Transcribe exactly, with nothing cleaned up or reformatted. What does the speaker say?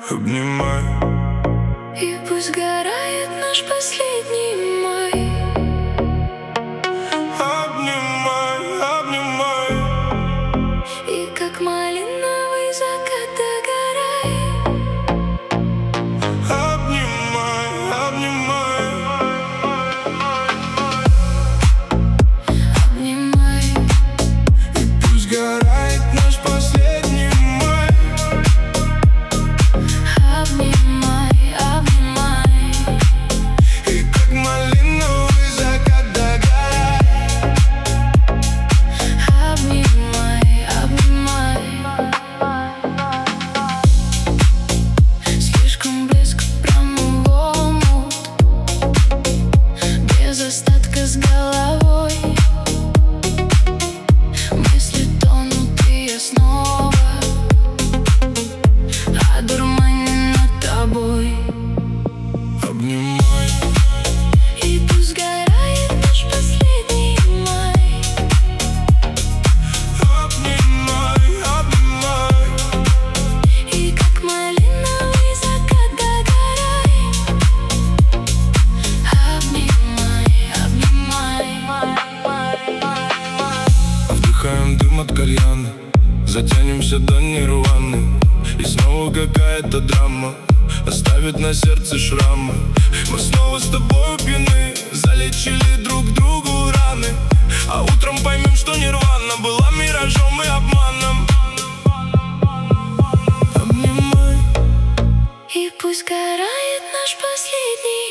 обнимай. И пусть сгорает наш последний май. Обнимай, обнимай. И как малиновый закат догорай. Обнимай, обнимай. Обнимай. И пусть сгорает наш последний май. Обнимай, обнимай. И как малиновый закат догорай. Обнимай, обнимай. Слишком близко прямо в омут, без остатка с головой. Мысли тонут, и я снова одурманена тобой. Обнимай. И пусть сгорает наш последний май. Обнимай, обнимай. И как малиновый закат догорай. Обнимай, обнимай. Вдыхаем дым от кальяна, затянемся до нирваны. И снова какая-то драма оставит на сердце шрамы. Мы снова с тобой пьяны, залечили друг другу раны. А утром поймем, что нирвана была миражом и обманом. Обнимай. И пусть сгорает наш последний